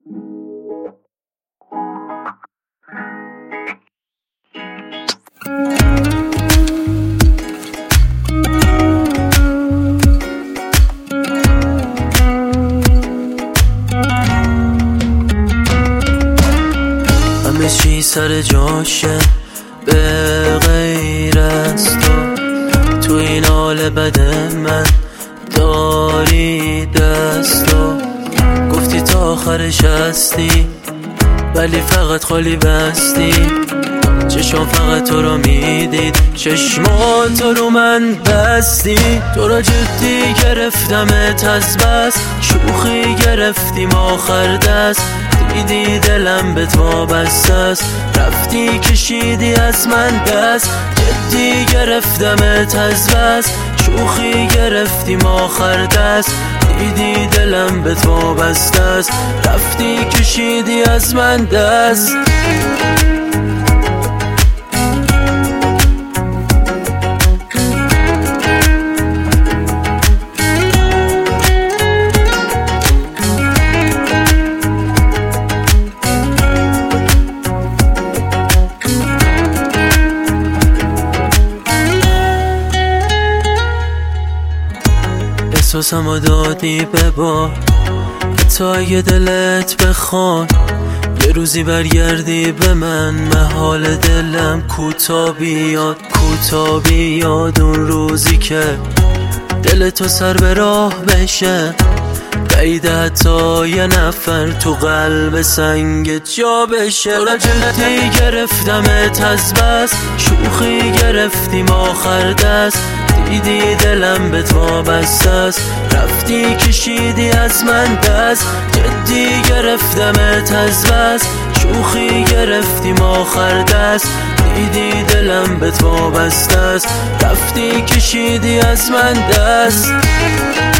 همه چی سر جاشه به غیر از تو این حال بد من داری دستو گفتی تا آخرش هستی ولی فقط خالی بستی چشم فقط تو رو میدید چشماتو رو من بستی تو را جدی گرفتمت از بس شوخی گرفتیم آخر دست دیدی دلم به تو بسته است رفتی کشیدی از من دست جدی گرفتمت از بس شوخی گرفتیم آخر دست دیدی دلم به تو بسته است رفتی کشیدی از من دست احساسمو دادی به بار حتی اگه دلت بخواد یه روزی برگردی به من محال دلم کوتا بیاد اون روزی که دل تو سر به راه بشه بعید حتی یه نفر تو قلب سنگ جا بشه را جدی گرفتمت از بس شوخی گرفتیم آخر دست دیدی دلم به تو بسته است رفتی کشیدی از من دست جدی گرفتمت از بس شوخی گرفتیم آخر دست دیدی دلم به تو بسته است رفتی کشیدی از من دست